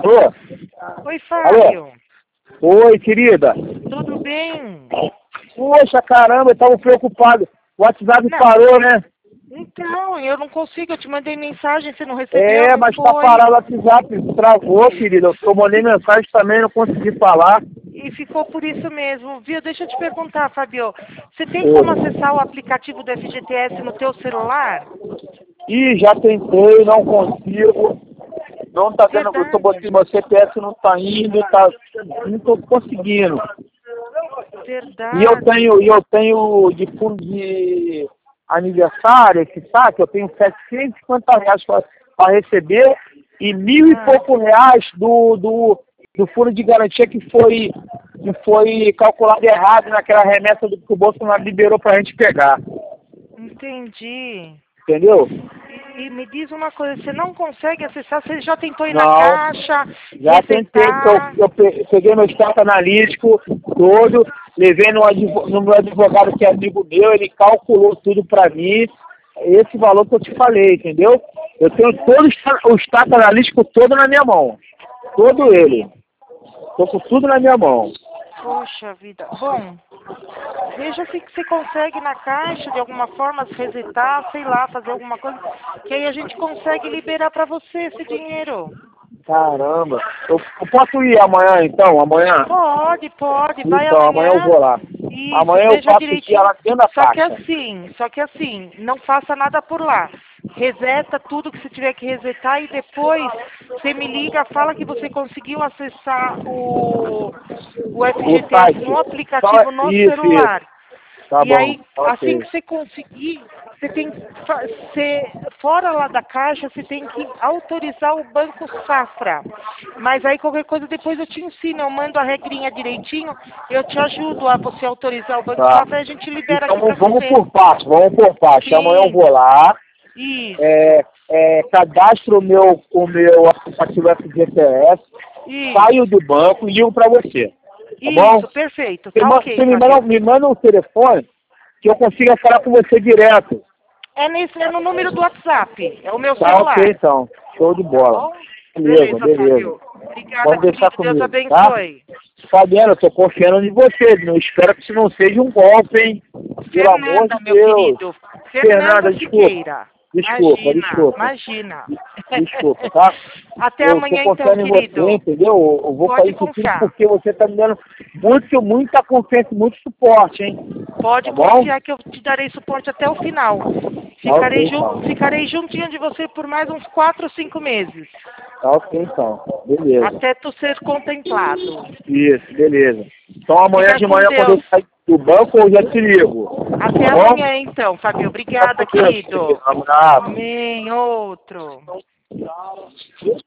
Alô? Oi, Fábio. Oi, querida. Tudo bem? Poxa, caramba, eu tava preocupado. O WhatsApp Não. parou, né? Então, eu não consigo. Eu te mandei mensagem, você não recebeu, É, não mas tá foi? parado o WhatsApp. Travou, querida. Eu mandei mensagem também, não consegui falar. E ficou por isso mesmo. Viu? Deixa eu te perguntar, Fábio. Você tem como Oi. acessar o aplicativo do FGTS no teu celular? Ih, já tentei, não consigo. Não tá dando, eu tô Verdade. botando, meu CPF não tá indo, não tô conseguindo. E Verdade. eu tenho de fundo de aniversário, esse saque, eu tenho R$ 750 para receber e mil e pouco reais do fundo de garantia que foi calculado errado naquela remessa que o Bolsonaro liberou para a gente pegar. Entendi. Entendeu? E me diz uma coisa, você não consegue acessar, você já tentou ir na Não, caixa, já tentei, resetar? peguei meu extrato analítico todo, levei no meu advogado que é amigo meu, ele calculou tudo para mim, esse valor que eu te falei, entendeu? Eu tenho todo o extrato analítico todo na minha mão, todo ele, tô com tudo na minha mão. Poxa vida. Bom, veja se você consegue na caixa, de alguma forma, resetar, sei lá, fazer alguma coisa, que aí a gente consegue liberar para você esse dinheiro. Caramba, eu posso ir amanhã então, amanhã? Pode, vai Então, amanhã eu amanhã. vou lá. Isso, Amanhã eu veja faço aqui direitinho. ela dentro da caixa. Só que assim, não faça nada por lá. Reseta tudo que você tiver que resetar e depois você me liga, fala que você conseguiu acessar o O FGTS site. no Só aplicativo no isso. celular. Tá E bom, aí, assim ok. que você conseguir, você tem que fora lá da caixa, você tem que autorizar o Banco Safra. Mas aí qualquer coisa depois eu te ensino, eu mando a regrinha direitinho, eu te ajudo a você autorizar o Banco Tá. Safra e a gente libera aqui Então para vamos você. por parte, vamos por parte. Amanhã eu Sim, vou lá, isso, cadastro o meu aplicativo FGTS, saio isso, do banco e ligo para você. Tá bom? isso, perfeito, Você, tá ok, você Fabio. me manda um telefone que eu consiga falar com você direto. É no número do WhatsApp, é o meu Tá ok celular, então. Show de tá bola. bom? Beleza, Beleza, beleza. Fábio. Obrigada, Pode deixar querido, Deus comigo, tá? abençoe. Fabiano, eu tô confiando em você. Não espero que isso não seja um golpe, hein? Pelo amor Fernanda, de meu Deus. querido. Fernanda Fernanda, desculpa. Siqueira. Desculpa, Imagina, desculpa. imagina. Desculpa, tá? Até Eu tô amanhã então, confiando em você, querido. entendeu? Eu vou fazer Pode isso tudo confiar. porque você tá me dando muita confiança e muito suporte, hein? Pode Tá bom? confiar que eu te darei suporte até o final. Tá ok, então. Ficarei juntinho de você por mais uns 4 ou 5 meses. Tá ok, então. Beleza. Até tu ser contemplado. Isso, beleza. Então amanhã Fica de com manhã, quando Deus. eu sair do banco, eu já te ligo. Até Tá bom? amanhã então, Fabio. Fica Obrigada, com Deus, querido. querido. Um abraço. Amém. Outro.